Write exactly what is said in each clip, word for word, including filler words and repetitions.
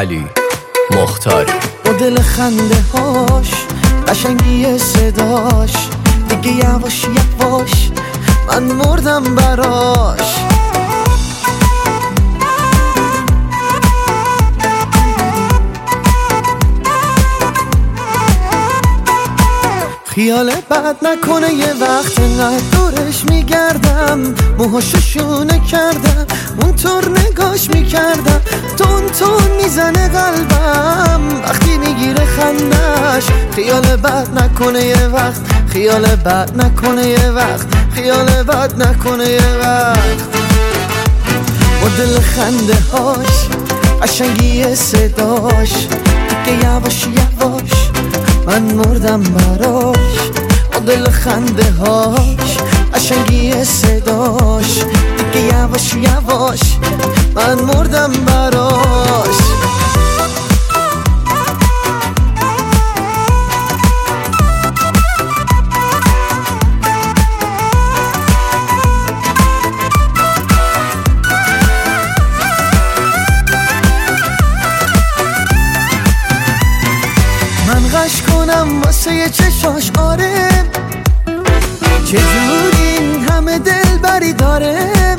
علی مختاری. با دل خنده هاش، قشنگی صداش، دیگه یواش یواش من مردم براش. خیال بد نکنه یه وقت انقدر دورش میگردم، موهاشو شونه کردم اونطور نگاش میکردم، تون تون میزنه قلبم وقتی میگیره خندش. خیال بد نکنه یه وقت، خیال بد نکنه یه وقت، خیال بد نکنه یه وقت. با دل خنده هاش، قشنگی صداش، دیگه یواش یواش من مردم براش. با دل خنده هاش، قشنگی صداش، دیگه یواش یواش من مردم براش. غش کنم واسه یه چشاش، آره چجوری این همه دل بری داره،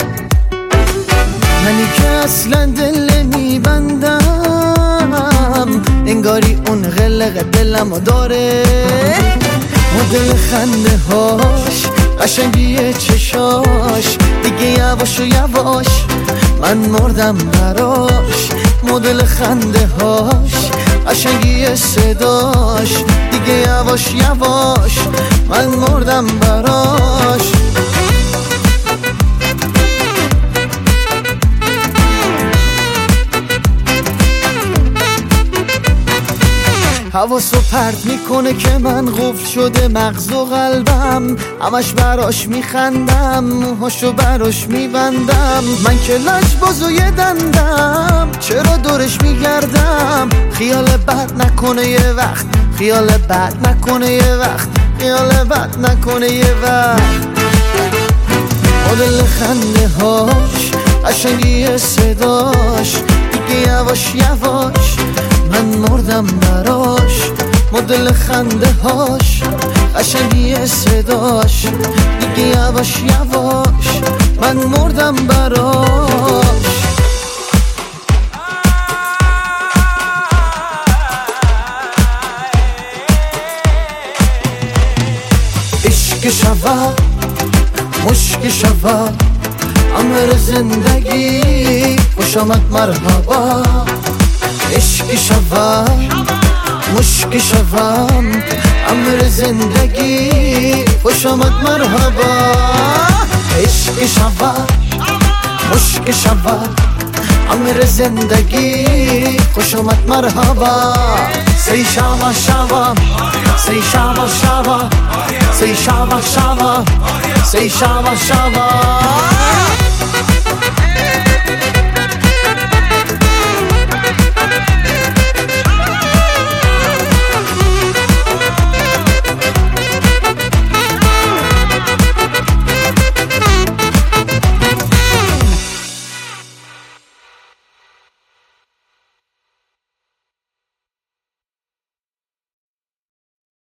منی که اصلا دل نمیبندم انگاری اون غلق دلمو داره. مدل خنده هاش، قشنگی چشاش، دیگه یواش و یواش من مردم براش. مدل خنده هاش، قشنگی صداش، دیگه یواش یواش من مردم براش. حواسو پرت میکنه که من قفل شده مغز و قلبم، همش براش میخندم موهاشو براش میبندم. من که لجباز و یه دندم چرا دورش میگردم. خیال بد نکنه یه وقت، خیال بد نکنه یه وقت، خیال بد نکنه یه وقت. مدل خنده هاش، قشنگی صداش، دیگه یواش یواش من مردم براش. مدل خنده هاش، قشنگی صداش، دیگه یواش یواش من مردم براش. عشق شود مشک شود امر زندگی، خوش آمد مرحبا. عشق شود مشک شود امر زندگی، خوش آمد مرحبا. عشق شود مشک شود امر زندگی، خوش آمد مرحبا. سی شوا شوا سی شوا شوا سی شوا شوا سی شوا شوا